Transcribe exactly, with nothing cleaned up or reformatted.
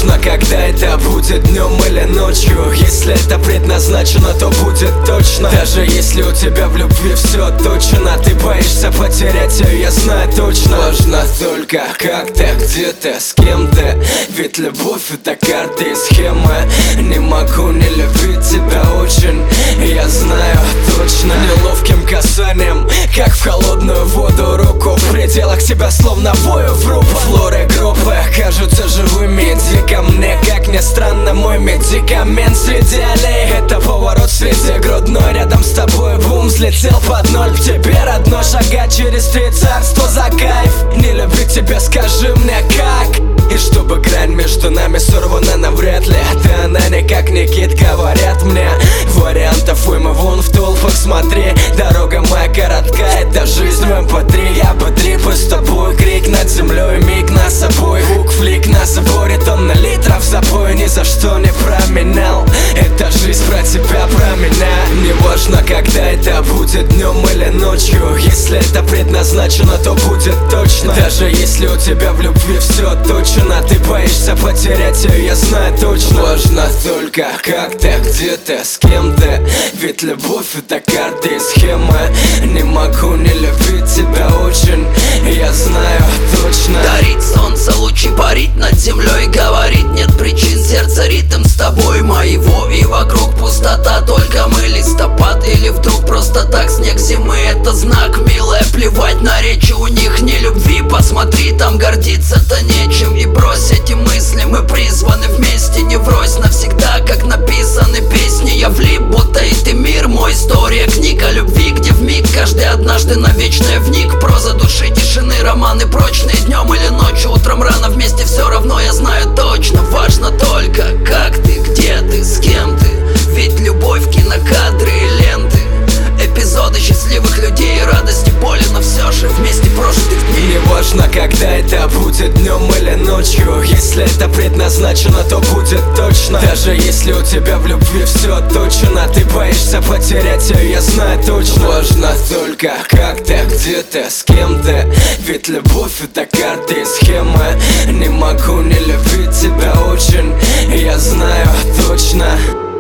важно, когда это будет, днем или ночью. Если это предназначено, то будет точно. Даже если у тебя в любви все точно, ты боишься потерять ее, я знаю точно. Важно только как-то, где-то, с кем-то. Ведь любовь это карты и схемы. Не могу не любить тебя очень, я знаю точно. Неловким касанием, как в холодную воду, руку в пределах тебя словно вою в руку. Флоры группы кажутся живыми, иди ко мне, как ни странно, мой медикамент среди аллей. Это поворот среди грудной, рядом с тобой бум, взлетел под ноль. К тебе родной, шагать через три царства за кайф. Не любить тебя, скажи мне как. И чтобы грань между нами сорвана навряд ли. Ты она не как Никит, говорят мне. Вариантов уйма, вон в толпах смотри. Дорога моя коротка, это жизнь в эм пэ три. Я бы трипы с тобой, крик над землей, миг на собой. Хук, флик на заборе, тонна литров запой. Ни за что не променял, это жизнь про тебя, про меня. Не важно, когда это будет, днем или ночью. Если это предназначено, то будет точно. Даже если у тебя в любви все точно, ты боишься потерять ее, я знаю точно. Важно только как-то, где-то, с кем-то. Ведь любовь это карты и схемы. Не могу не любить тебя очень, я знаю точно. Дарить солнце, лучи парить над землей. Говорить нет причин, сердце ритм с тобой моего. И вокруг пустота, только мы листопад. Или вдруг просто так снег зимы, это знак, милая. Плевать на речи, у них не любви. Посмотри, там гордиться-то нечем. И брось эти мысли, мы призваны вместе. Не врозь навсегда, как написаны песни. Я влип, будто и ты мир мой. История книг о любви, где вмиг каждый однажды на вечное вник. Проза души, тишины, романы прочные. Днем или ночью, утром рано, вместе все равно, я знаю точно. Важно только как ты, где ты, с кем ты. Ведь любовь, кинокадры и ленты. Эпизоды счастливых людей, радости, боли, но все же вместе прожитых дней. Не важно, когда это будет, днем или ночью. Если это предназначено, то будет точно. Даже если у тебя в любви все точно, ты боишься потерять ее, я знаю точно. Важно только как-то, где-то, с кем-то. Ведь любовь это карты и схемы. Не могу не любить тебя очень, я знаю точно.